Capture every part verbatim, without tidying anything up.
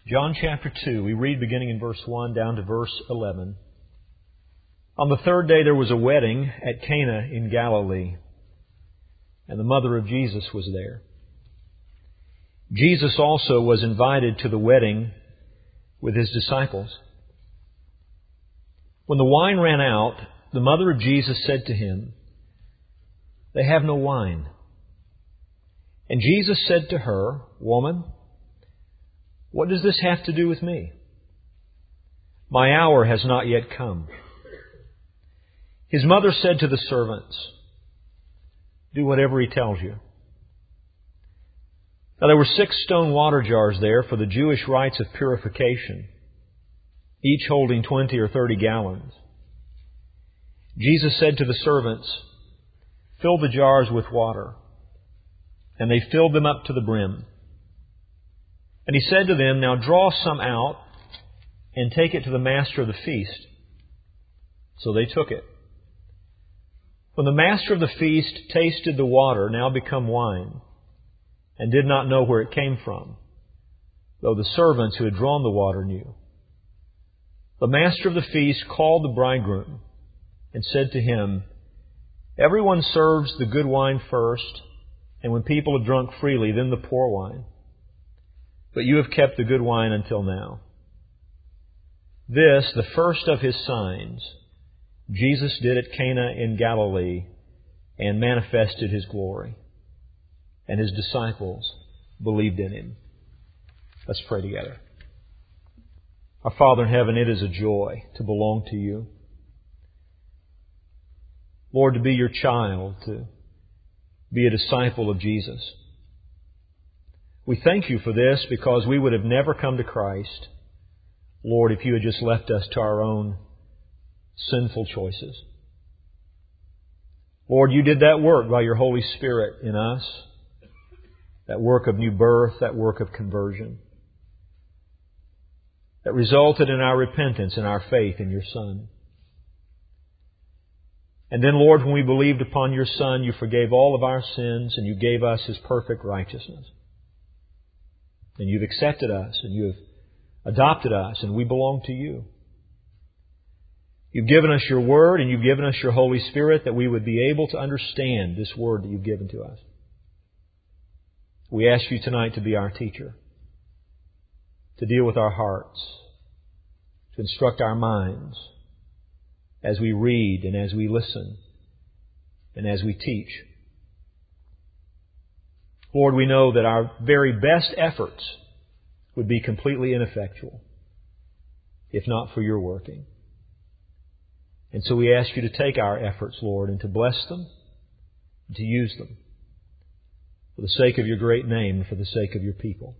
John chapter two, we read beginning in verse one down to verse eleven. On the third day there was a wedding at Cana in Galilee, and the mother of Jesus was there. Jesus also was invited to the wedding with His disciples. When the wine ran out, the mother of Jesus said to Him, "They have no wine." And Jesus said to her, "Woman, what does this have to do with me? My hour has not yet come." His mother said to the servants, "Do whatever He tells you." Now there were six stone water jars there for the Jewish rites of purification, each holding twenty or thirty gallons. Jesus said to the servants, "Fill the jars with water." And they filled them up to the brim. And He said to them, "Now draw some out and take it to the master of the feast." So they took it. When the master of the feast tasted the water, now become wine, and did not know where it came from, though the servants who had drawn the water knew, the master of the feast called the bridegroom and said to him, "Everyone serves the good wine first, and when people have drunk freely, then the poor wine. But you have kept the good wine until now." This, the first of His signs, Jesus did at Cana in Galilee and manifested His glory. And His disciples believed in Him. Let's pray together. Our Father in heaven, it is a joy to belong to You. Lord, to be Your child, to be a disciple of Jesus. We thank You for this because we would have never come to Christ, Lord, if You had just left us to our own sinful choices. Lord, You did that work by Your Holy Spirit in us, that work of new birth, that work of conversion, that resulted in our repentance and our faith in Your Son. And then, Lord, when we believed upon Your Son, You forgave all of our sins and You gave us His perfect righteousness. And You've accepted us and You have adopted us and we belong to You. You've given us Your Word and You've given us Your Holy Spirit that we would be able to understand this Word that You've given to us. We ask You tonight to be our teacher, to deal with our hearts, to instruct our minds as we read and as we listen and as we teach. Lord, we know that our very best efforts would be completely ineffectual if not for Your working. And so we ask You to take our efforts, Lord, and to bless them, and to use them for the sake of Your great name and for the sake of Your people.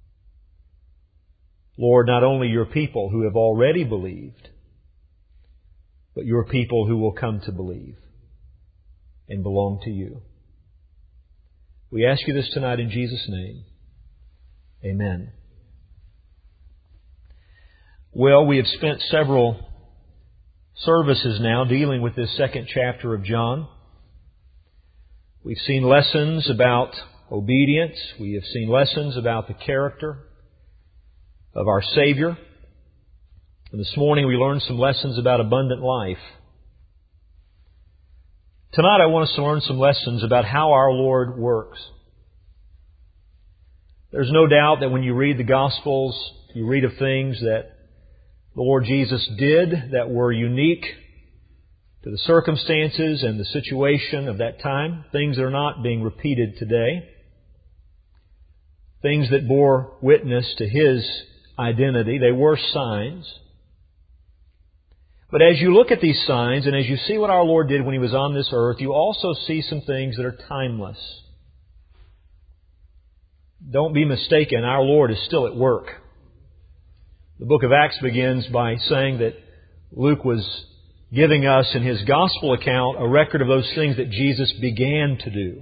Lord, not only Your people who have already believed, but Your people who will come to believe and belong to You. We ask You this tonight in Jesus' name. Amen. Well, we have spent several services now dealing with this second chapter of John. We've seen lessons about obedience. We have seen lessons about the character of our Savior. And this morning we learned some lessons about abundant life. Tonight I want us to learn some lessons about how our Lord works. There's no doubt that when you read the Gospels, you read of things that the Lord Jesus did that were unique to the circumstances and the situation of that time. Things that are not being repeated today. Things that bore witness to His identity. They were signs. But as you look at these signs and as you see what our Lord did when He was on this earth, you also see some things that are timeless. Don't be mistaken, our Lord is still at work. The book of Acts begins by saying that Luke was giving us in his gospel account a record of those things that Jesus began to do.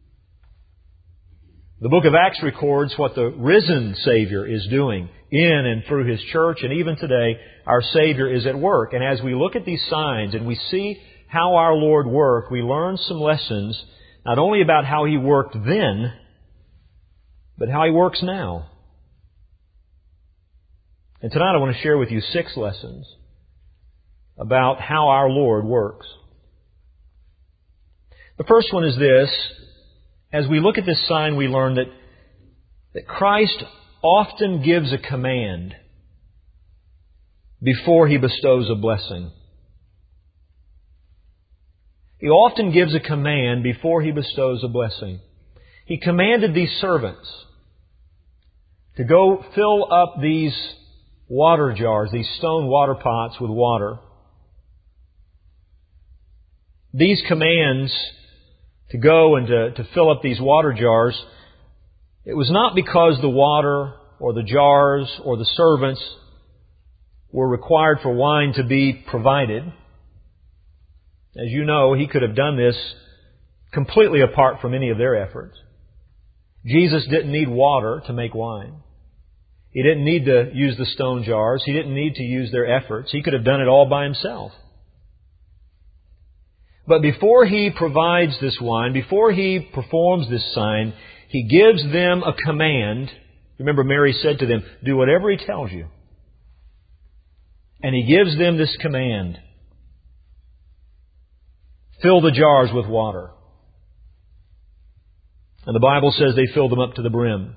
The book of Acts records what the risen Savior is doing in and through His church, and even today our Savior is at work. And as we look at these signs and we see how our Lord worked, we learn some lessons not only about how He worked then, but how He works now. And tonight I want to share with you six lessons about how our Lord works. The first one is this. As we look at this sign, we learn that, that Christ often gives a command before He bestows a blessing. He often gives a command before He bestows a blessing. He commanded these servants to go fill up these water jars, these stone water pots with water. These commands to go and to, to fill up these water jars, it was not because the water or the jars or the servants were required for wine to be provided. As you know, He could have done this completely apart from any of their efforts. Jesus didn't need water to make wine. He didn't need to use the stone jars. He didn't need to use their efforts. He could have done it all by Himself. But before He provides this wine, before He performs this sign, He gives them a command. Remember, Mary said to them, "Do whatever He tells you." And He gives them this command. Fill the jars with water. And the Bible says they filled them up to the brim.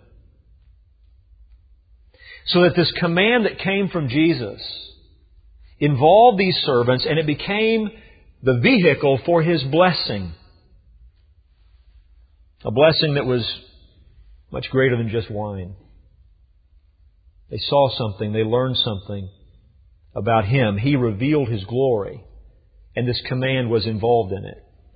So that this command that came from Jesus involved these servants, and it became the vehicle for His blessing. A blessing that was much greater than just wine. They saw something, they learned something about Him. He revealed His glory, and this command was involved in it.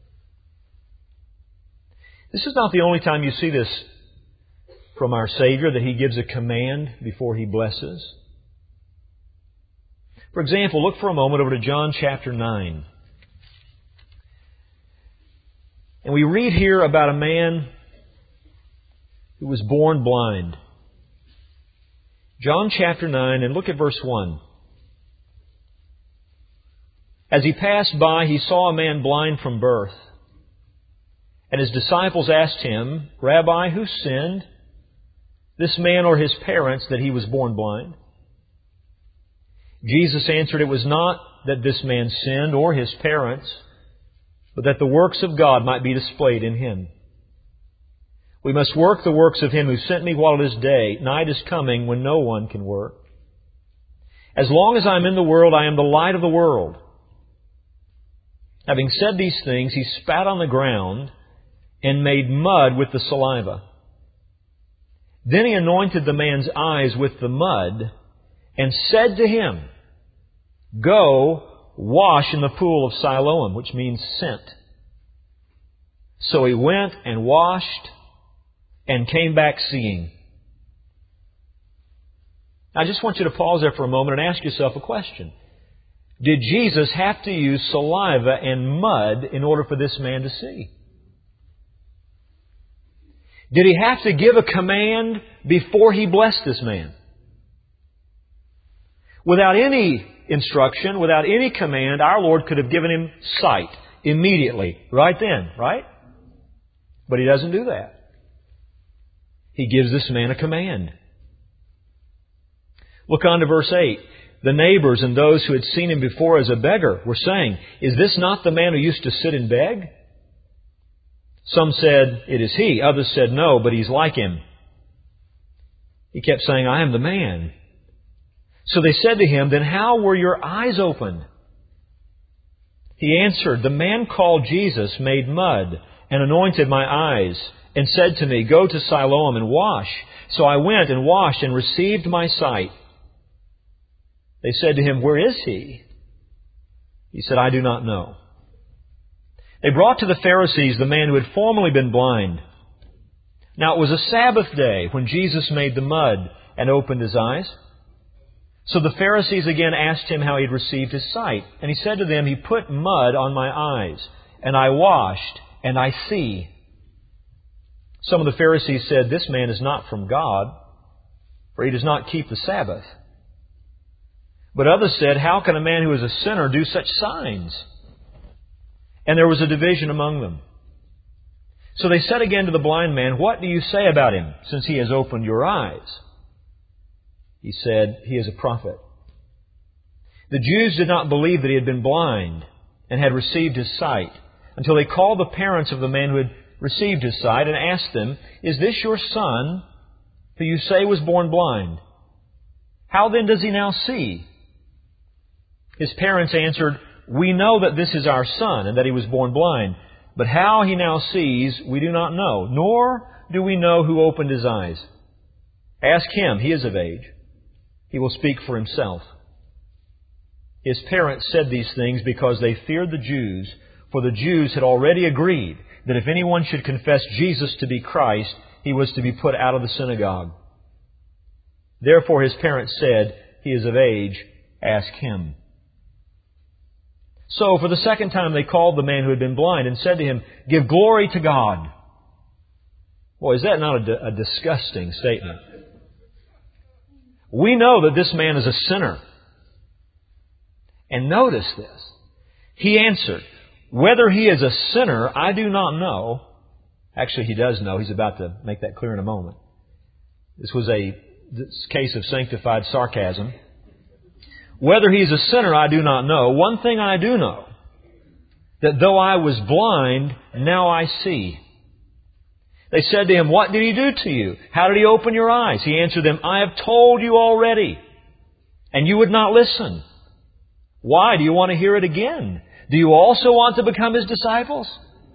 This is not the only time you see this from our Savior, that He gives a command before He blesses. For example, look for a moment over to John chapter nine. And we read here about a man who was born blind. John chapter nine, and look at verse one. As He passed by, He saw a man blind from birth. And His disciples asked Him, "Rabbi, who sinned, this man or his parents, that he was born blind?" Jesus answered, "It was not that this man sinned or his parents, but that the works of God might be displayed in him. We must work the works of Him who sent me while it is day. Night is coming when no one can work. As long as I am in the world, I am the light of the world." Having said these things, He spat on the ground and made mud with the saliva. Then He anointed the man's eyes with the mud and said to him, "Go, wash in the pool of Siloam," which means sent. So he went and washed and came back seeing. I just want you to pause there for a moment and ask yourself a question. Did Jesus have to use saliva and mud in order for this man to see? Did He have to give a command before He blessed this man? Without any instruction, without any command, our Lord could have given him sight immediately, right then, right? But He doesn't do that. He gives this man a command. Look on to verse eight. The neighbors and those who had seen him before as a beggar were saying, "Is this not the man who used to sit and beg?" Some said, "It is he." Others said, "No, but he's like him." He kept saying, "I am the man." So they said to him, "Then how were your eyes opened?" He answered, "The man called Jesus made mud and anointed my eyes and said to me, 'Go to Siloam and wash.' So I went and washed and received my sight." They said to him, "Where is he?" He said, "I do not know." They brought to the Pharisees the man who had formerly been blind. Now it was a Sabbath day when Jesus made the mud and opened his eyes. So the Pharisees again asked him how he had received his sight. And he said to them, "He put mud on my eyes, and I washed, and I see." Some of the Pharisees said, "This man is not from God, for he does not keep the Sabbath." But others said, "How can a man who is a sinner do such signs?" And there was a division among them. So they said again to the blind man, "What do you say about him, since he has opened your eyes?" He said, "He is a prophet." The Jews did not believe that he had been blind and had received his sight until they called the parents of the man who had received his sight and asked them, "Is this your son, who you say was born blind? How then does he now see?" His parents answered, "We know that this is our son and that he was born blind, but how he now sees we do not know, nor do we know who opened his eyes. Ask him, he is of age. He will speak for himself." His parents said these things because they feared the Jews, for the Jews had already agreed that if anyone should confess Jesus to be Christ, he was to be put out of the synagogue. Therefore his parents said, "He is of age, ask him." So for the second time they called the man who had been blind and said to him, "Give glory to God." Boy, is that not a, a disgusting statement? We know that this man is a sinner. And notice this. He answered, "Whether he is a sinner, I do not know." Actually, he does know. He's about to make that clear in a moment. This was a this case of sanctified sarcasm. "Whether he is a sinner, I do not know. One thing I do know, that though I was blind, now I see." They said to him, "What did he do to you? How did he open your eyes?" He answered them, "I have told you already, and you would not listen. Why do you want to hear it again? Do you also want to become his disciples?"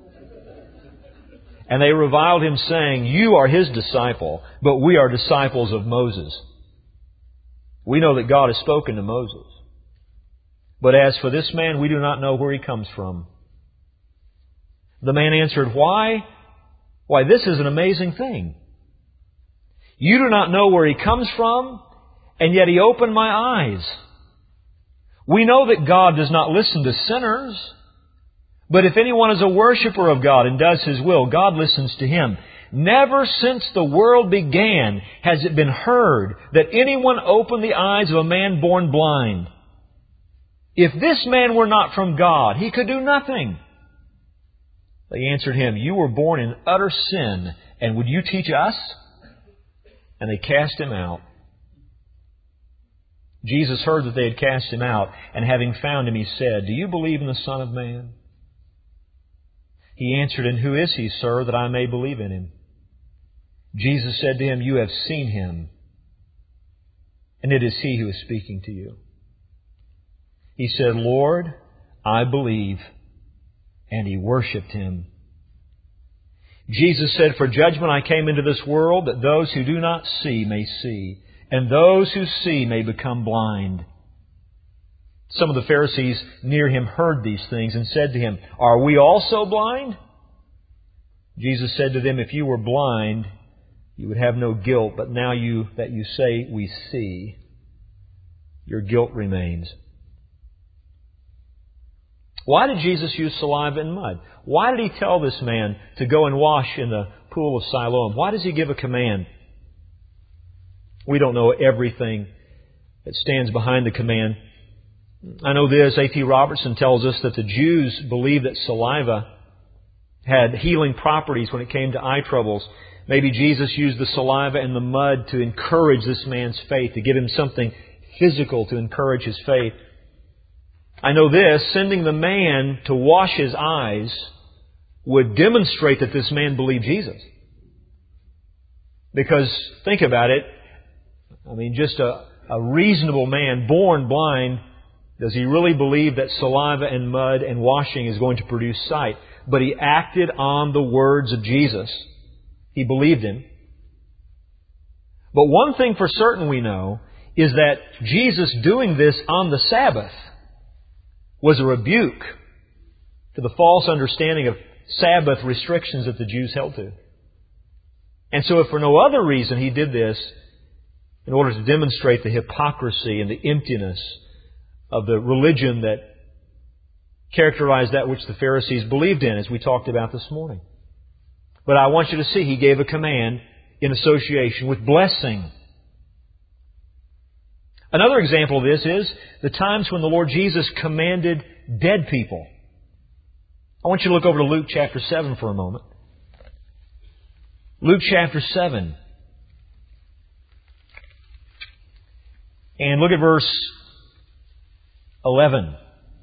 And they reviled him, saying, "You are his disciple, but we are disciples of Moses. We know that God has spoken to Moses. But as for this man, we do not know where he comes from." The man answered, Why? Why, this is an amazing thing. You do not know where he comes from, and yet he opened my eyes. We know that God does not listen to sinners, but if anyone is a worshiper of God and does his will, God listens to him. Never since the world began has it been heard that anyone opened the eyes of a man born blind. If this man were not from God, he could do nothing. They answered him, "You were born in utter sin, and would you teach us?" And they cast him out. Jesus heard that they had cast him out, and having found him, he said, "Do you believe in the Son of Man?" He answered, "And who is he, sir, that I may believe in him?" Jesus said to him, "You have seen him, and it is he who is speaking to you." He said, "Lord, I believe." And he worshipped him. Jesus said, "For judgment I came into this world, that those who do not see may see, and those who see may become blind." Some of the Pharisees near him heard these things and said to him, "Are we also blind?" Jesus said to them, "If you were blind, you would have no guilt, but now you that you say we see, your guilt remains." Why did Jesus use saliva and mud? Why did he tell this man to go and wash in the pool of Siloam? Why does he give a command? We don't know everything that stands behind the command. I know this, A T Robertson tells us that the Jews believed that saliva had healing properties when it came to eye troubles. Maybe Jesus used the saliva and the mud to encourage this man's faith, to give him something physical to encourage his faith. I know this, sending the man to wash his eyes would demonstrate that this man believed Jesus. Because, think about it, I mean, just a, a reasonable man, born blind, does he really believe that saliva and mud and washing is going to produce sight? But he acted on the words of Jesus. He believed him. But one thing for certain we know is that Jesus doing this on the Sabbath was a rebuke to the false understanding of Sabbath restrictions that the Jews held to. And so if for no other reason he did this, in order to demonstrate the hypocrisy and the emptiness of the religion that characterized that which the Pharisees believed in, as we talked about this morning. But I want you to see, he gave a command in association with blessing. Another example of this is the times when the Lord Jesus commanded dead people. I want you to look over to Luke chapter seven for a moment. Luke chapter seven. And look at verse eleven.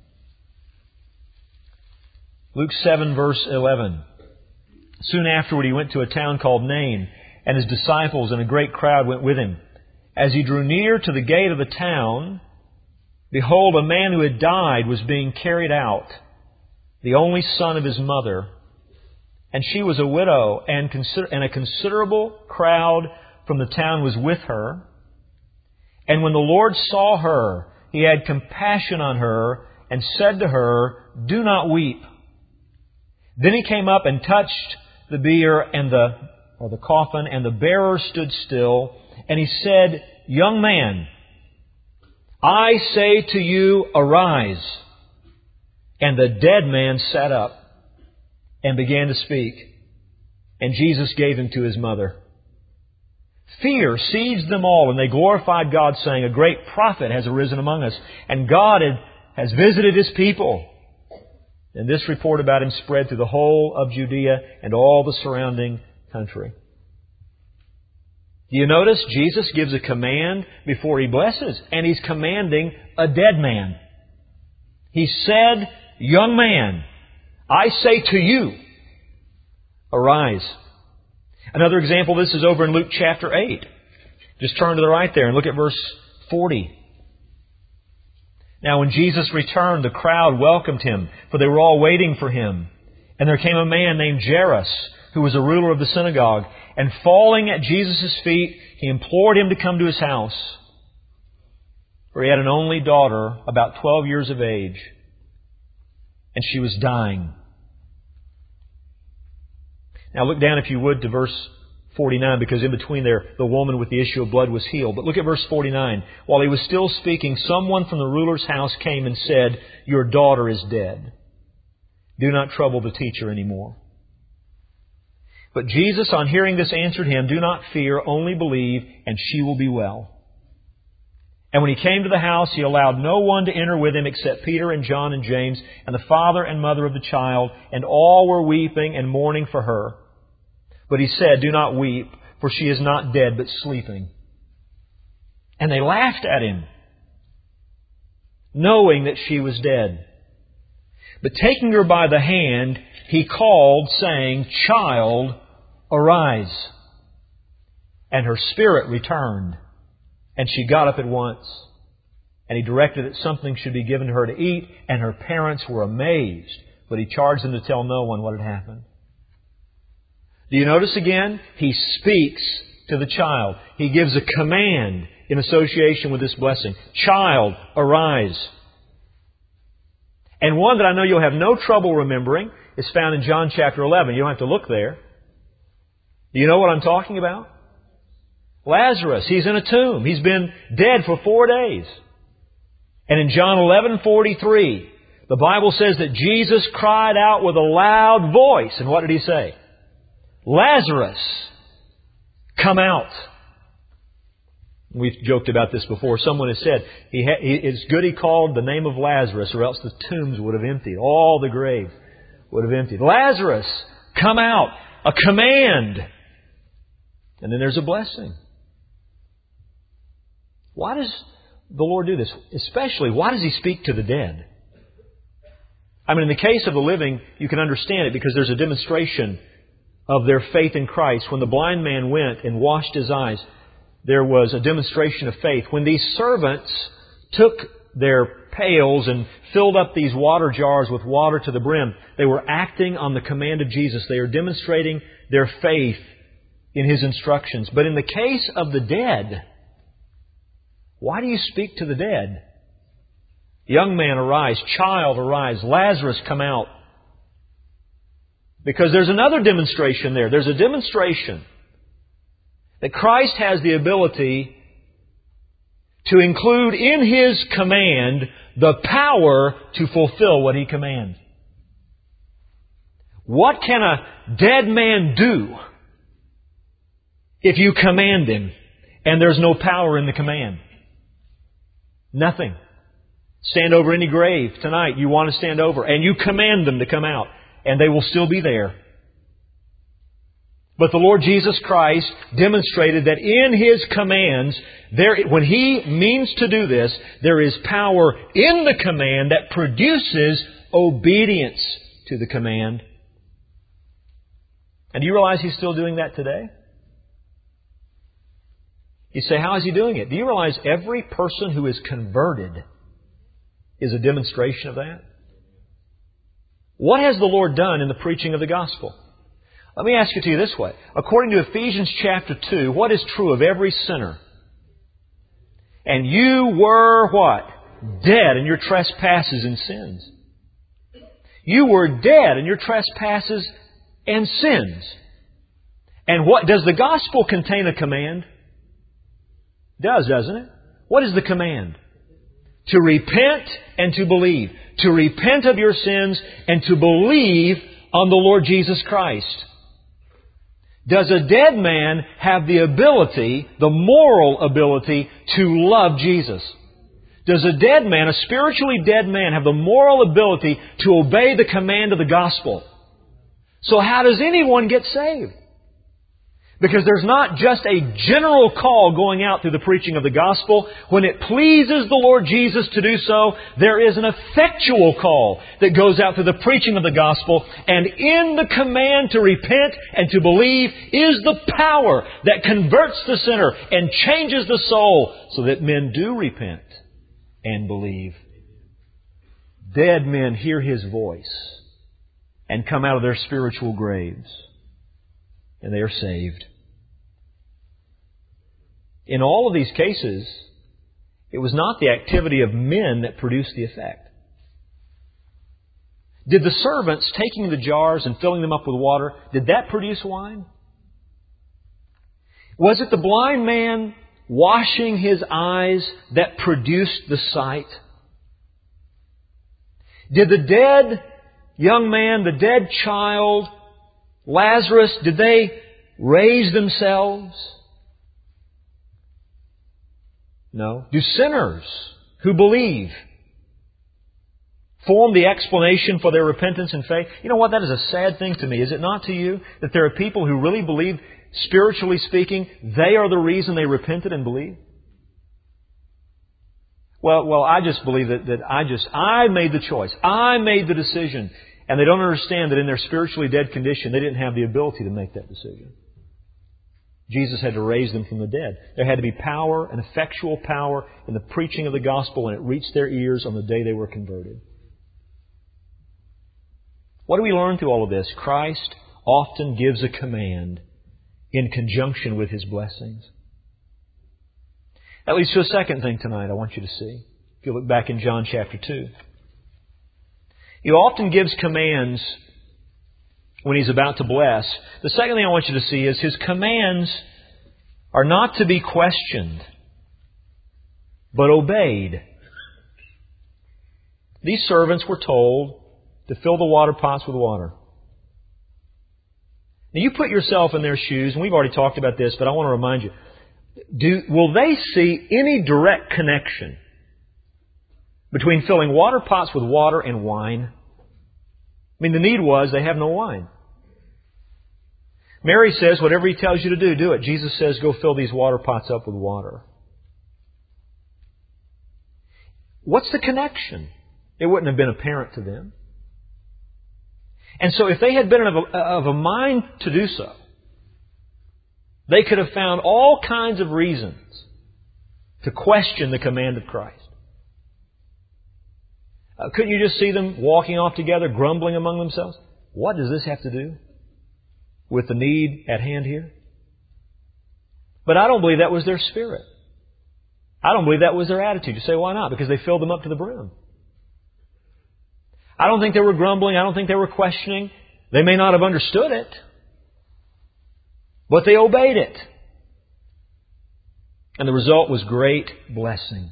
Luke seven, verse eleven. Soon afterward he went to a town called Nain, and his disciples and a great crowd went with him. As he drew near to the gate of the town, behold, a man who had died was being carried out, the only son of his mother. And she was a widow, and, consider- and a considerable crowd from the town was with her. And when the Lord saw her, He had compassion on her, and said to her, "Do not weep." Then He came up and touched the bier and the, or the coffin, and the bearer stood still. And He said, "Young man, I say to you, arise." And the dead man sat up and began to speak. And Jesus gave him to his mother. Fear seized them all, and they glorified God, saying, "A great prophet has arisen among us, and God has visited His people." And this report about Him spread through the whole of Judea and all the surrounding country. Do you notice Jesus gives a command before He blesses, and He's commanding a dead man. He said, "Young man, I say to you, arise." Another example of this is over in Luke chapter eight. Just turn to the right there and look at verse forty. Now when Jesus returned, the crowd welcomed Him, for they were all waiting for Him. And there came a man named Jairus, who was a ruler of the synagogue. And falling at Jesus' feet, he implored Him to come to his house. For he had an only daughter, about twelve years of age, and she was dying. Now look down, if you would, to verse forty-nine, because in between there, the woman with the issue of blood was healed. But look at verse forty-nine. While he was still speaking, someone from the ruler's house came and said, "Your daughter is dead. Do not trouble the teacher anymore." But Jesus, on hearing this, answered him, "Do not fear, only believe, and she will be well." And when he came to the house, he allowed no one to enter with him except Peter and John and James and the father and mother of the child, and all were weeping and mourning for her. But he said, "Do not weep, for she is not dead, but sleeping." And they laughed at him, knowing that she was dead. But taking her by the hand, he called, saying, "Child, arise." And her spirit returned, and she got up at once. And he directed that something should be given to her to eat, and her parents were amazed. But he charged them to tell no one what had happened. Do you notice again? He speaks to the child. He gives a command in association with this blessing. Child, arise. And one that I know you'll have no trouble remembering is found in John chapter eleven. You don't have to look there. Do you know what I'm talking about? Lazarus, he's in a tomb. He's been dead for four days. And in John eleven forty-three, the Bible says that Jesus cried out with a loud voice. And what did He say? "Lazarus, come out." We've joked about this before. Someone has said, he ha- he, it's good he called the name of Lazarus, or else the tombs would have emptied. All the graves would have emptied. "Lazarus, come out." A command. And then there's a blessing. Why does the Lord do this? Especially, why does He speak to the dead? I mean, in the case of the living, you can understand it because there's a demonstration of their faith in Christ. When the blind man went and washed his eyes, there was a demonstration of faith. When these servants took their pails and filled up these water jars with water to the brim, they were acting on the command of Jesus. They are demonstrating their faith in His instructions. But in the case of the dead, why do you speak to the dead? "Young man, arise. Child, arise. Lazarus, come out." Because there's another demonstration there. There's a demonstration that Christ has the ability to include in His command the power to fulfill what He commands. What can a dead man do if you command him and there's no power in the command? Nothing. Stand over any grave tonight you want to stand over, and you command them to come out, and they will still be there. But the Lord Jesus Christ demonstrated that in His commands, there, when He means to do this, there is power in the command that produces obedience to the command. And do you realize He's still doing that today? You say, how is He doing it? Do you realize every person who is converted is a demonstration of that? What has the Lord done in the preaching of the gospel? Let me ask it to you this way. According to Ephesians chapter two, what is true of every sinner? And you were what? Dead in your trespasses and sins. You were dead in your trespasses and sins. And what does the gospel contain a command? It does, doesn't it? What is the command? To repent and to believe. To repent of your sins and to believe on the Lord Jesus Christ. Does a dead man have the ability, the moral ability, to love Jesus? Does a dead man, a spiritually dead man, have the moral ability to obey the command of the gospel? So how does anyone get saved? Because there's not just a general call going out through the preaching of the gospel. When it pleases the Lord Jesus to do so, there is an effectual call that goes out through the preaching of the gospel. And in the command to repent and to believe is the power that converts the sinner and changes the soul so that men do repent and believe. Dead men hear His voice and come out of their spiritual graves. And they are saved. In all of these cases, it was not the activity of men that produced the effect. Did the servants taking the jars and filling them up with water, did that produce wine? Was it the blind man washing his eyes that produced the sight? Did the dead young man, the dead child, Lazarus, did they raise themselves? No. Do sinners who believe form the explanation for their repentance and faith? You know what? That is a sad thing to me. Is it not to you that there are people who really believe, spiritually speaking, they are the reason they repented and believed? Well, well, I just believe that, that I just, I made the choice. I made the decision. And they don't understand that in their spiritually dead condition, they didn't have the ability to make that decision. Jesus had to raise them from the dead. There had to be power, an effectual power in the preaching of the gospel, and it reached their ears on the day they were converted. What do we learn through all of this? Christ often gives a command in conjunction with His blessings. That leads to a second thing tonight I want you to see. If you look back in John chapter two. He often gives commands when He's about to bless. The second thing I want you to see is His commands are not to be questioned, but obeyed. These servants were told to fill the water pots with water. Now you put yourself in their shoes, and we've already talked about this, but I want to remind you. Do, will they see any direct connection between filling water pots with water and wine? I mean, the need was they have no wine. Mary says, whatever He tells you to do, do it. Jesus says, go fill these water pots up with water. What's the connection? It wouldn't have been apparent to them. And so if they had been of a, of a mind to do so, they could have found all kinds of reasons to question the command of Christ. Uh, couldn't you just see them walking off together, grumbling among themselves? What does this have to do with the need at hand here? But I don't believe that was their spirit. I don't believe that was their attitude. You say, why not? Because they filled them up to the brim. I don't think they were grumbling. I don't think they were questioning. They may not have understood it, but they obeyed it. And the result was great blessing.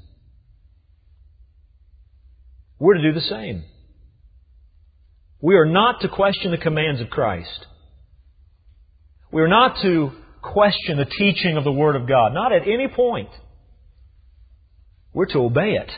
We're to do the same. We are not to question the commands of Christ. We are not to question the teaching of the Word of God. Not at any point. We're to obey it.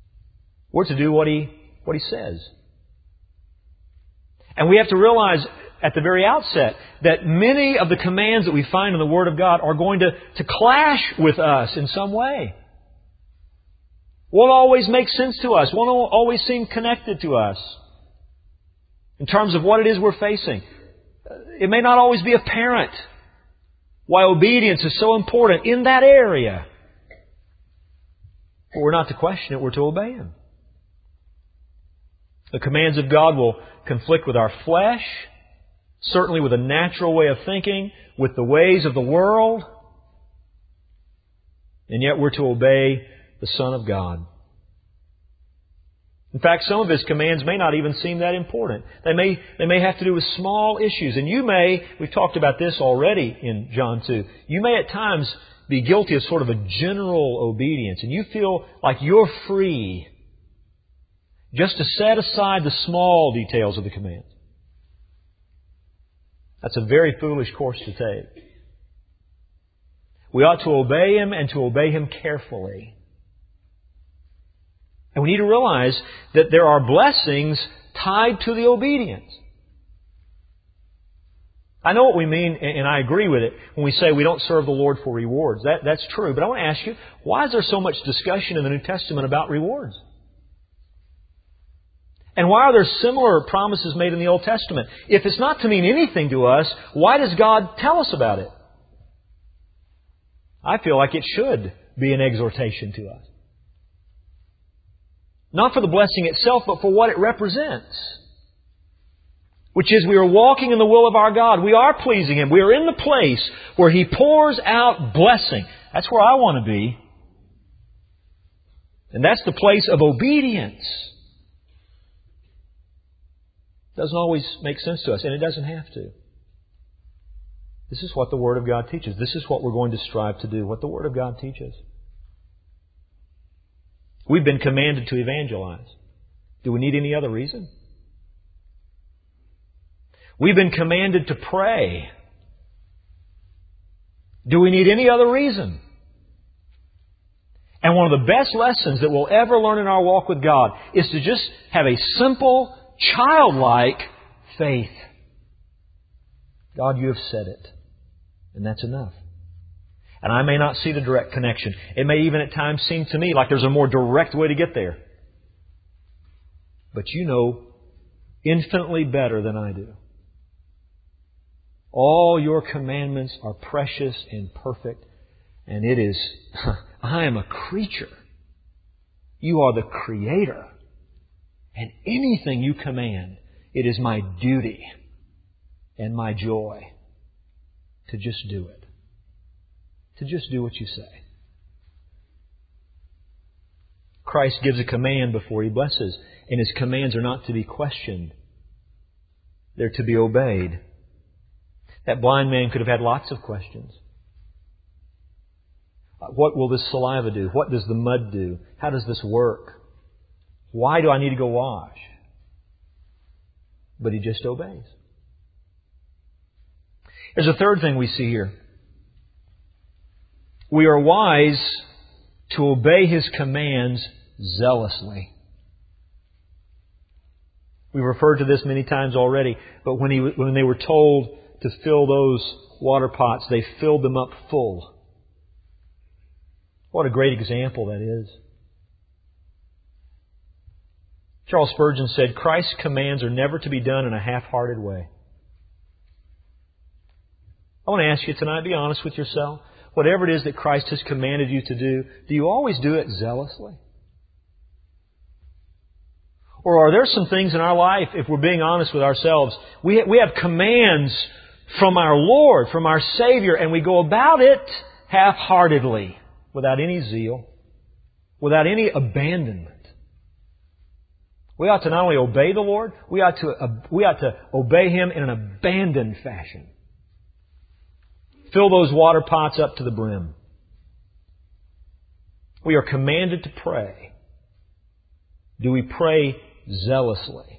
We're to do what He, what He says. And we have to realize at the very outset that many of the commands that we find in the Word of God are going to, to clash with us in some way. Won't always make sense to us. Won't always seem connected to us in terms of what it is we're facing. It may not always be apparent why obedience is so important in that area. But we're not to question it, we're to obey Him. The commands of God will conflict with our flesh, certainly with a natural way of thinking, with the ways of the world, and yet we're to obey the Son of God. In fact, some of His commands may not even seem that important. They may, they may have to do with small issues. And you may, we've talked about this already in John two, you may at times be guilty of sort of a general obedience. And you feel like you're free just to set aside the small details of the command. That's a very foolish course to take. We ought to obey Him and to obey Him carefully. And we need to realize that there are blessings tied to the obedience. I know what we mean, and I agree with it, when we say we don't serve the Lord for rewards. That, that's true. But I want to ask you, why is there so much discussion in the New Testament about rewards? And why are there similar promises made in the Old Testament? If it's not to mean anything to us, why does God tell us about it? I feel like it should be an exhortation to us. Not for the blessing itself, but for what it represents. Which is we are walking in the will of our God. We are pleasing Him. We are in the place where He pours out blessing. That's where I want to be. And that's the place of obedience. Doesn't always make sense to us, and it doesn't have to. This is what the Word of God teaches. This is what we're going to strive to do, what the Word of God teaches. We've been commanded to evangelize. Do we need any other reason? We've been commanded to pray. Do we need any other reason? And one of the best lessons that we'll ever learn in our walk with God is to just have a simple, childlike faith. God, You have said it. And that's enough. And I may not see the direct connection. It may even at times seem to me like there's a more direct way to get there. But You know infinitely better than I do. All Your commandments are precious and perfect. And it is, I am a creature. You are the Creator. And anything You command, it is my duty and my joy to just do it. To just do what You say. Christ gives a command before He blesses, and His commands are not to be questioned. They're to be obeyed. That blind man could have had lots of questions. What will this saliva do? What does the mud do? How does this work? Why do I need to go wash? But he just obeys. There's a third thing we see here. We are wise to obey His commands zealously. We've referred to this many times already, but when, he, when they were told to fill those water pots, they filled them up full. What a great example that is. Charles Spurgeon said, Christ's commands are never to be done in a half-hearted way. I want to ask you tonight, be honest with yourself. Whatever it is that Christ has commanded you to do, do you always do it zealously? Or are there some things in our life, if we're being honest with ourselves, we we have commands from our Lord, from our Savior, and we go about it half-heartedly, without any zeal, without any abandonment. We ought to not only obey the Lord, we ought to, uh, we ought to obey Him in an abandoned fashion. Fill those water pots up to the brim. We are commanded to pray. Do we pray zealously?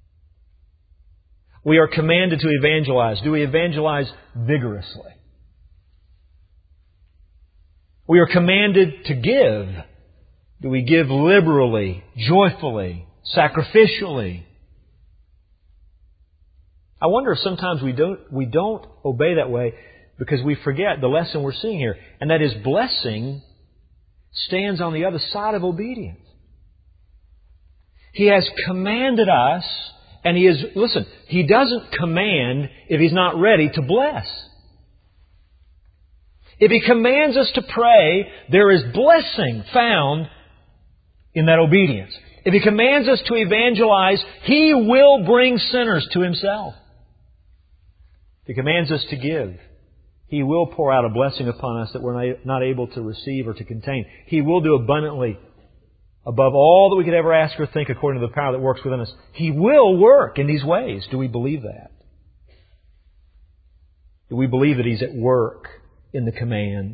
We are commanded to evangelize. Do we evangelize vigorously? We are commanded to give. Do we give liberally, joyfully, sacrificially? I wonder if sometimes we don't, we don't obey that way because we forget the lesson we're seeing here. And that is, blessing stands on the other side of obedience. He has commanded us, and He is, listen, He doesn't command if He's not ready to bless. If He commands us to pray, there is blessing found in that obedience. If He commands us to evangelize, He will bring sinners to Himself. If He commands us to give, He will pour out a blessing upon us that we're not able to receive or to contain. He will do abundantly above all that we could ever ask or think according to the power that works within us. He will work in these ways. Do we believe that? Do we believe that He's at work in the commands?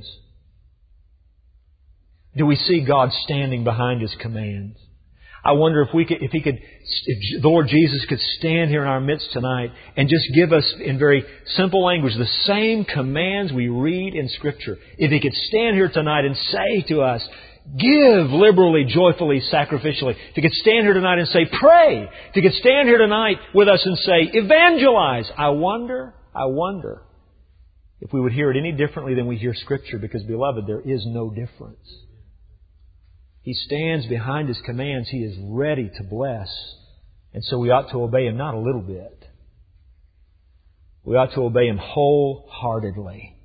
Do we see God standing behind His commands? I wonder if we could, if He could, if the Lord Jesus could stand here in our midst tonight and just give us in very simple language the same commands we read in Scripture. If He could stand here tonight and say to us, give liberally, joyfully, sacrificially. If He could stand here tonight and say, pray. If He could stand here tonight with us and say, evangelize. I wonder, I wonder if we would hear it any differently than we hear Scripture, because, beloved, there is no difference. He stands behind His commands. He is ready to bless. And so we ought to obey Him not a little bit. We ought to obey Him wholeheartedly.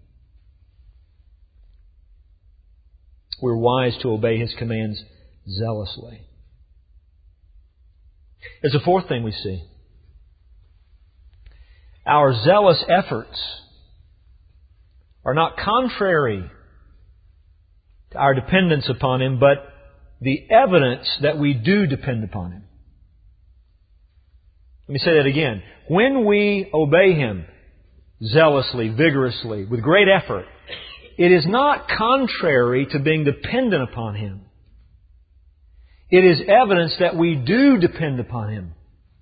We're wise to obey His commands zealously. There's a fourth thing we see. Our zealous efforts are not contrary to our dependence upon Him, but the evidence that we do depend upon Him. Let me say that again. When we obey Him zealously, vigorously, with great effort, it is not contrary to being dependent upon Him. It is evidence that we do depend upon Him.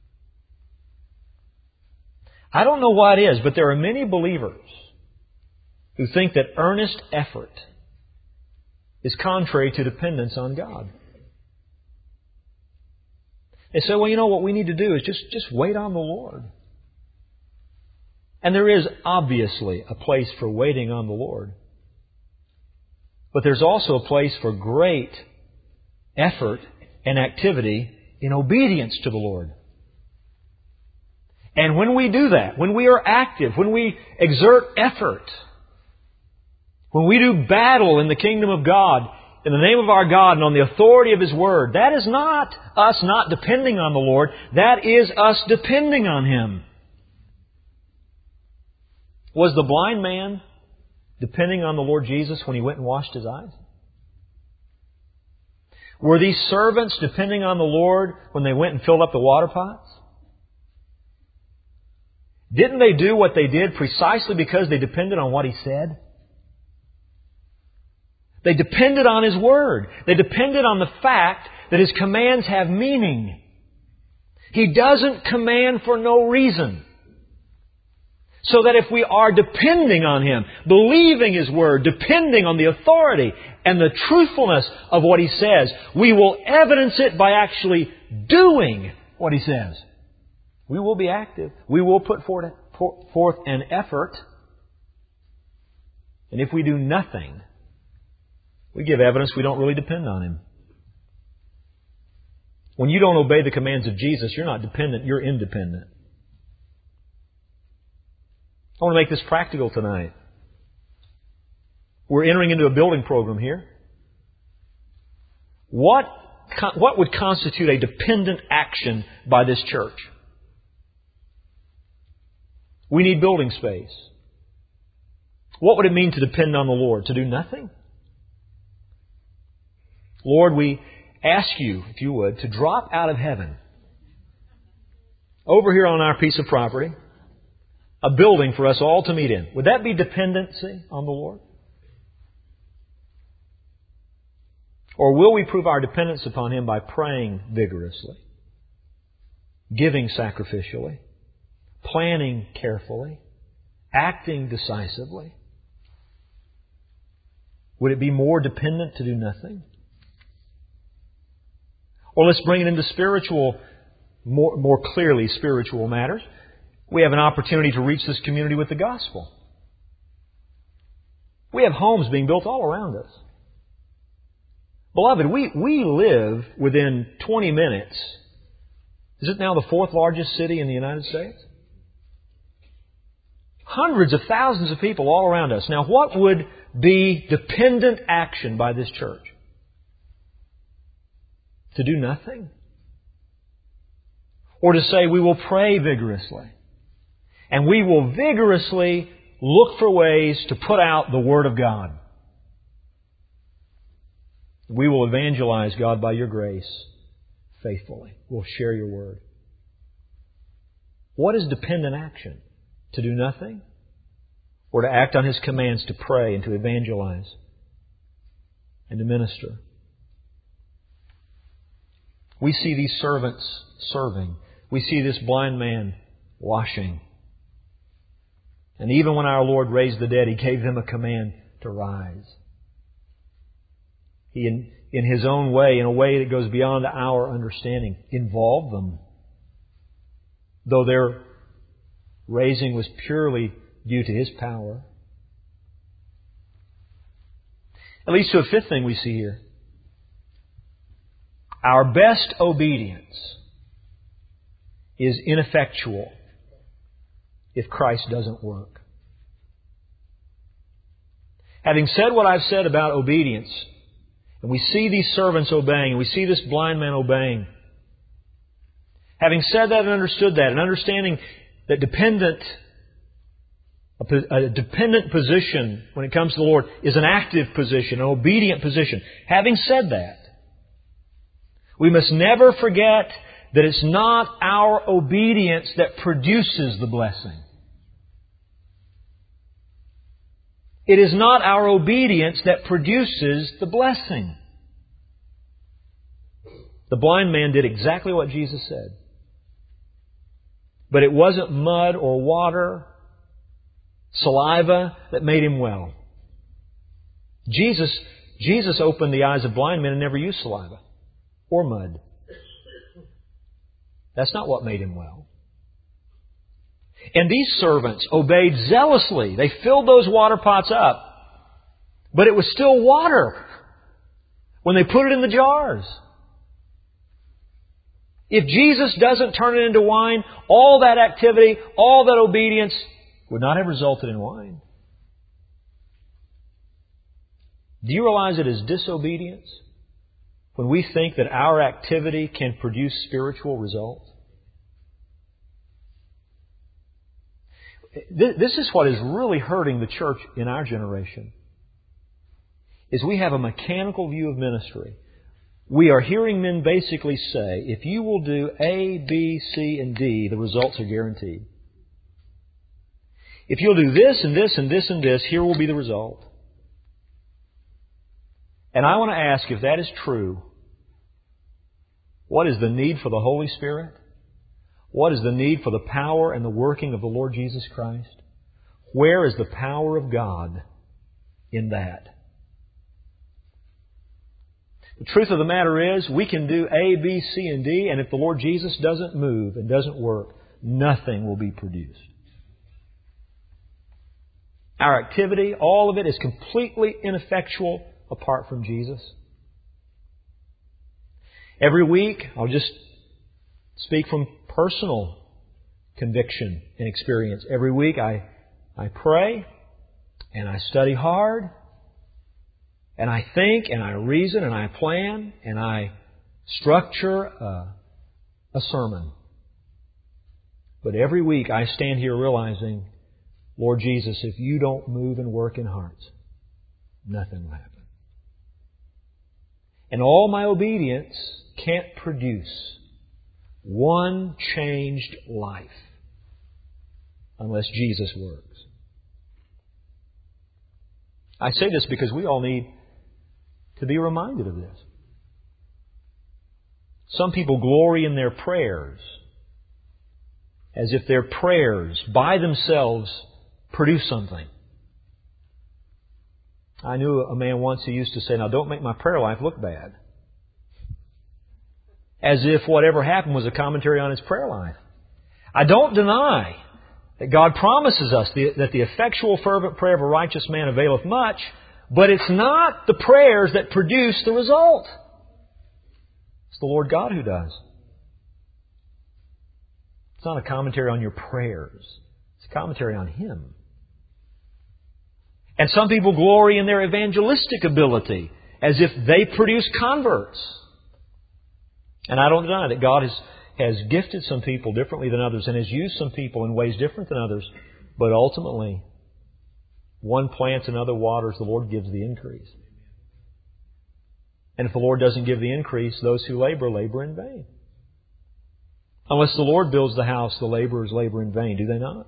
I don't know why it is, but there are many believers who think that earnest effort is contrary to dependence on God. They say, well, you know, what we need to do is just, just wait on the Lord. And there is obviously a place for waiting on the Lord. But there's also a place for great effort and activity in obedience to the Lord. And when we do that, when we are active, when we exert effort, when we do battle in the kingdom of God, in the name of our God and on the authority of His Word, that is not us not depending on the Lord. That is us depending on Him. Was the blind man depending on the Lord Jesus when he went and washed his eyes? Were these servants depending on the Lord when they went and filled up the water pots? Didn't they do what they did precisely because they depended on what He said? They depended on His Word. They depended on the fact that His commands have meaning. He doesn't command for no reason. So that if we are depending on Him, believing His Word, depending on the authority and the truthfulness of what He says, we will evidence it by actually doing what He says. We will be active. We will put forth an effort. And if we do nothing, we give evidence we don't really depend on Him. When you don't obey the commands of Jesus, you're not dependent, you're independent. I want to make this practical tonight. We're entering into a building program here. What, what would constitute a dependent action by this church? We need building space. What would it mean to depend on the Lord? To do nothing? Lord, we ask You, if You would, to drop out of heaven over here on our piece of property a building for us all to meet in. Would that be dependency on the Lord? Or will we prove our dependence upon Him by praying vigorously, giving sacrificially, planning carefully, acting decisively? Would it be more dependent to do nothing? Or let's bring it into spiritual, more, more clearly spiritual matters. we have an opportunity to reach this community with the gospel. We have homes being built all around us. Beloved, we, we live within twenty minutes. Is it now the fourth largest city in the United States? Hundreds of thousands of people all around us. Now, what would be dependent action by this church? To do nothing? Or to say we will pray vigorously and we will vigorously look for ways to put out the Word of God. We will evangelize, God, by Your grace faithfully. We'll share Your Word. What is dependent action? To do nothing? Or to act on His commands to pray and to evangelize and to minister? We see these servants serving. We see this blind man washing. And even when our Lord raised the dead, He gave them a command to rise. He, in, in His own way, in a way that goes beyond our understanding, involved them. Though their raising was purely due to His power. It leads to a fifth thing we see here. Our best obedience is ineffectual if Christ doesn't work. Having said what I've said about obedience, and we see these servants obeying, and we see this blind man obeying. Having said that and understood that, and understanding that dependent, a, a dependent position when it comes to the Lord is an active position, an obedient position. Having said that, we must never forget that it's not our obedience that produces the blessing. It is not our obedience that produces the blessing. The blind man did exactly what Jesus said. But it wasn't mud or water, saliva that made him well. Jesus, Jesus opened the eyes of blind men and never used saliva or mud. That's not what made him well. And these servants obeyed zealously. They filled those water pots up. But it was still water when they put it in the jars. If Jesus doesn't turn it into wine, all that activity, all that obedience would not have resulted in wine. Do you realize it is disobedience when we think that our activity can produce spiritual results? This is what is really hurting the church in our generation. Is we have a mechanical view of ministry. We are hearing men basically say, if you will do A, B, C, and D, the results are guaranteed. If you'll do this and this and this and this, here will be the result. And I want to ask, if that is true, what is the need for the Holy Spirit? What is the need for the power and the working of the Lord Jesus Christ? Where is the power of God in that? The truth of the matter is, we can do A, B, C, and D, and if the Lord Jesus doesn't move and doesn't work, nothing will be produced. Our activity, all of it, is completely ineffectual apart from Jesus. Every week, I'll just speak from personal conviction and experience. Every week I, I pray and I study hard and I think and I reason and I plan and I structure a, a sermon. But every week I stand here realizing, Lord Jesus, if You don't move and work in hearts, nothing will happen. And all my obedience can't produce one changed life unless Jesus works. I say this because we all need to be reminded of this. Some people glory in their prayers as if their prayers by themselves produce something. I knew a man once who used to say, now don't make my prayer life look bad. As if whatever happened was a commentary on his prayer life. I don't deny That God promises us that the effectual fervent prayer of a righteous man availeth much, but it's not the prayers that produce the result. It's the Lord God who does. It's not a commentary on your prayers. It's a commentary on Him. And some people glory in their evangelistic ability as if they produce converts. And I don't deny that God has, has gifted some people differently than others and has used some people in ways different than others. But ultimately, one plants and other waters, the Lord gives the increase. And if the Lord doesn't give the increase, those who labor, labor in vain. Unless the Lord builds the house, the laborers labor in vain, do they not?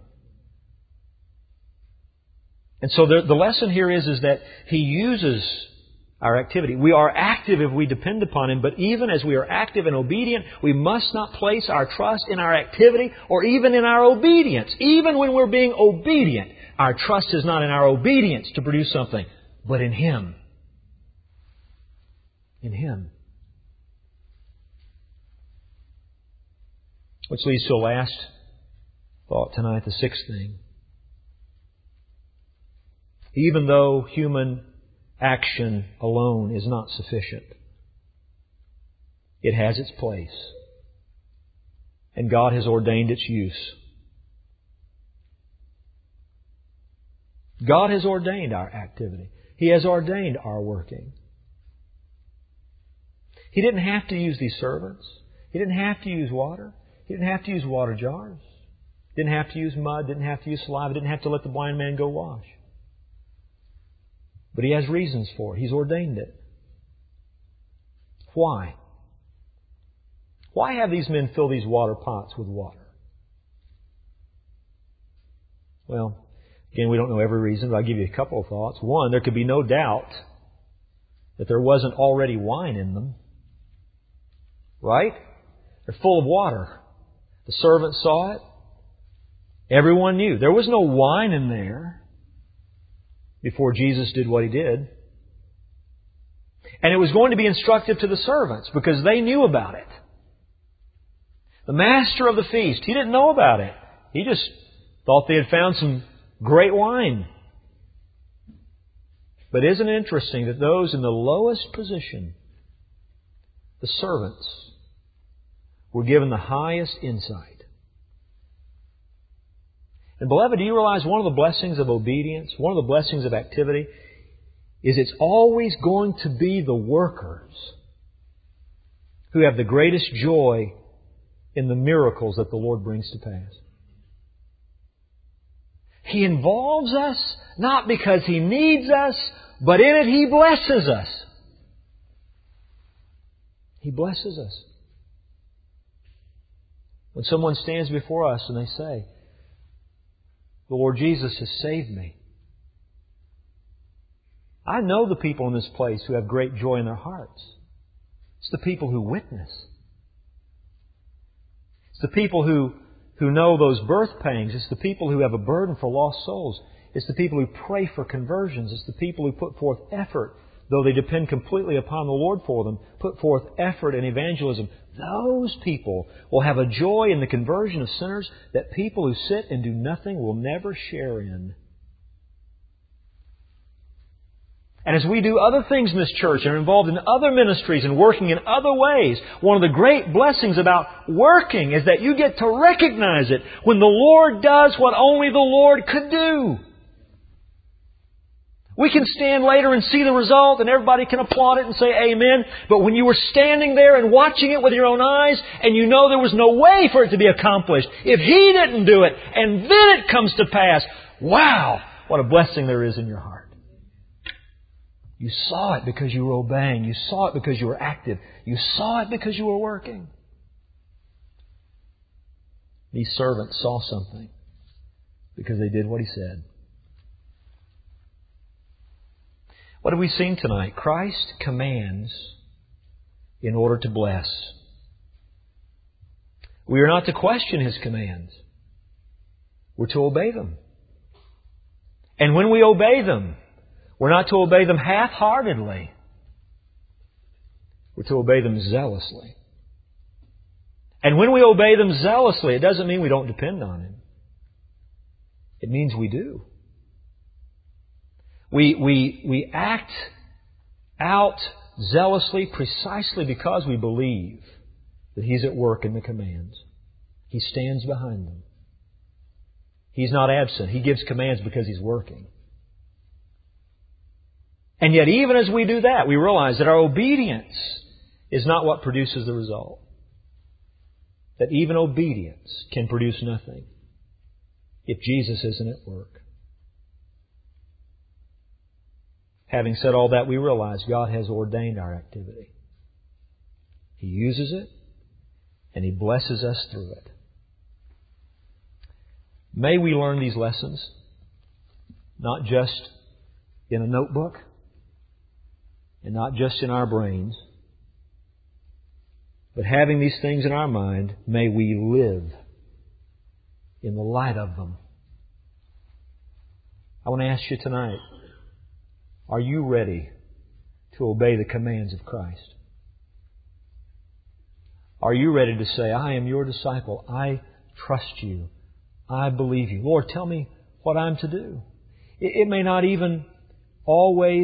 And so the, the lesson here is, is that He uses our activity. We are active if we depend upon Him, but even as we are active and obedient, we must not place our trust in our activity or even in our obedience. Even when we're being obedient, our trust is not in our obedience to produce something, but in Him. In Him. Which leads to a last thought tonight, the sixth thing. Even though human action alone is not sufficient, it has its place. And God has ordained its use. God has ordained our activity. He has ordained our working. He didn't have to use these servants. He didn't have to use water. He didn't have to use water jars. Didn't have to use mud. Didn't have to use saliva. Didn't have to let the blind man go wash. But He has reasons for it. He's ordained it. Why? Why have these men fill these water pots with water? Well, again, we don't know every reason, but I'll give you a couple of thoughts. One, there could be no doubt that there wasn't already wine in them. Right? They're full of water. The servants saw it. Everyone knew. There was no wine in there before Jesus did what He did. And it was going to be instructive to the servants because they knew about it. The master of the feast, he didn't know about it. He just thought they had found some great wine. But isn't it interesting that those in the lowest position, the servants, were given the highest insight? And beloved, do you realize one of the blessings of obedience, one of the blessings of activity, is it's always going to be the workers who have the greatest joy in the miracles that the Lord brings to pass. He involves us not because He needs us, but in it He blesses us. He blesses us. When someone stands before us and they say, "The Lord Jesus has saved me," I know the people in this place who have great joy in their hearts. It's the people who witness. It's the people who, who know those birth pangs. It's the people who have a burden for lost souls. It's the people who pray for conversions. It's the people who put forth effort, though they depend completely upon the Lord for them, put forth effort in evangelism. Those people will have a joy in the conversion of sinners that people who sit and do nothing will never share in. And as we do other things in this church and are involved in other ministries and working in other ways, one of the great blessings about working is that you get to recognize it when the Lord does what only the Lord could do. We can stand later and see the result and everybody can applaud it and say amen. But when you were standing there and watching it with your own eyes and you know there was no way for it to be accomplished, if He didn't do it and then it comes to pass, wow, what a blessing there is in your heart. You saw it because you were obeying. You saw it because you were active. You saw it because you were working. These servants saw something because they did what He said. What have we seen tonight? Christ commands in order to bless. We are not to question His commands. We're to obey them. And when we obey them, we're not to obey them half-heartedly. We're to obey them zealously. And when we obey them zealously, it doesn't mean we don't depend on Him. It means we do. We, we, we act out zealously precisely because we believe that He's at work in the commands. He stands behind them. He's not absent. He gives commands because He's working. And yet, even as we do that, we realize that our obedience is not what produces the result. That even obedience can produce nothing if Jesus isn't at work. Having said all that, we realize God has ordained our activity. He uses it, and He blesses us through it. May we learn these lessons, not just in a notebook, and not just in our brains, but having these things in our mind, may we live in the light of them. I want to ask you tonight, are you ready to obey the commands of Christ? Are you ready to say, I am your disciple. I trust you. I believe you. Lord, tell me what I'm to do. It, it may not even always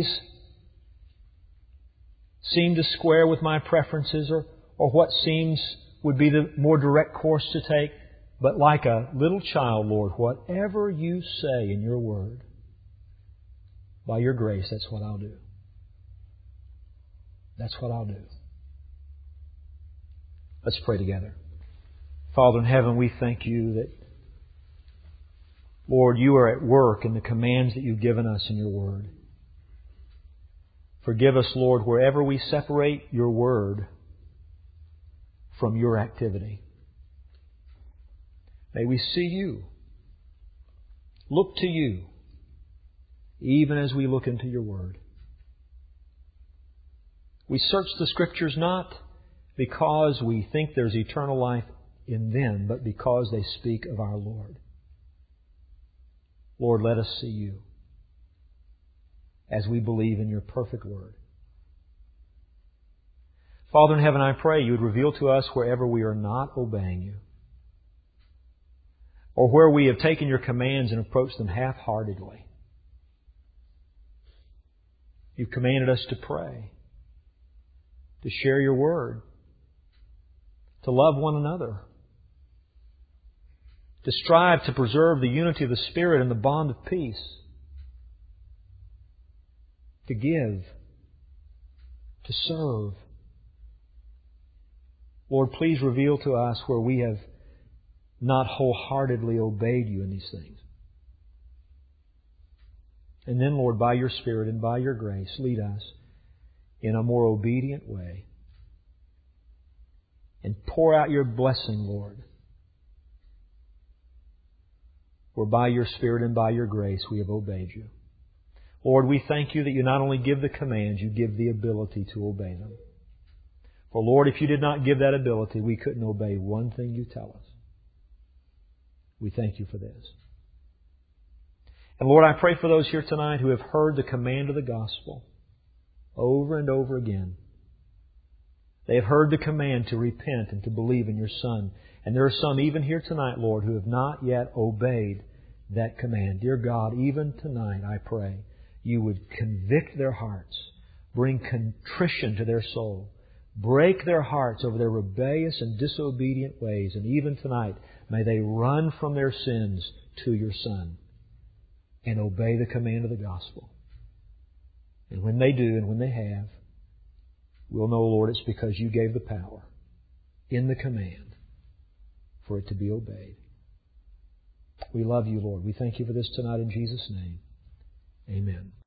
seem to square with my preferences or, or what seems would be the more direct course to take. But like a little child, Lord, whatever you say in your word, by your grace, that's what I'll do. That's what I'll do. Let's pray together. Father in heaven, we thank you that, Lord, you are at work in the commands that you've given us in your word. Forgive us, Lord, wherever we separate your word from your activity. May we see you, look to you, even as we look into your word. We search the Scriptures not because we think there's eternal life in them, but because they speak of our Lord. Lord, let us see you as we believe in your perfect word. Father in heaven, I pray you would reveal to us wherever we are not obeying you, or where we have taken your commands and approached them half-heartedly. You've commanded us to pray, to share your word, to love one another, to strive to preserve the unity of the Spirit and the bond of peace, to give, to serve. Lord, please reveal to us where we have not wholeheartedly obeyed you in these things. And then, Lord, by your Spirit and by your grace, lead us in a more obedient way. And pour out your blessing, Lord, where by your Spirit and by your grace we have obeyed you. Lord, we thank you that you not only give the commands, you give the ability to obey them. For Lord, if you did not give that ability, we couldn't obey one thing you tell us. We thank you for this. And Lord, I pray for those here tonight who have heard the command of the gospel over and over again. They have heard the command to repent and to believe in your Son. And there are some even here tonight, Lord, who have not yet obeyed that command. Dear God, even tonight, I pray, you would convict their hearts, bring contrition to their soul, break their hearts over their rebellious and disobedient ways. And even tonight, may they run from their sins to your Son and obey the command of the gospel. And when they do, and when they have, we'll know, Lord, it's because you gave the power in the command for it to be obeyed. We love you, Lord. We thank you for this tonight in Jesus' name. Amen.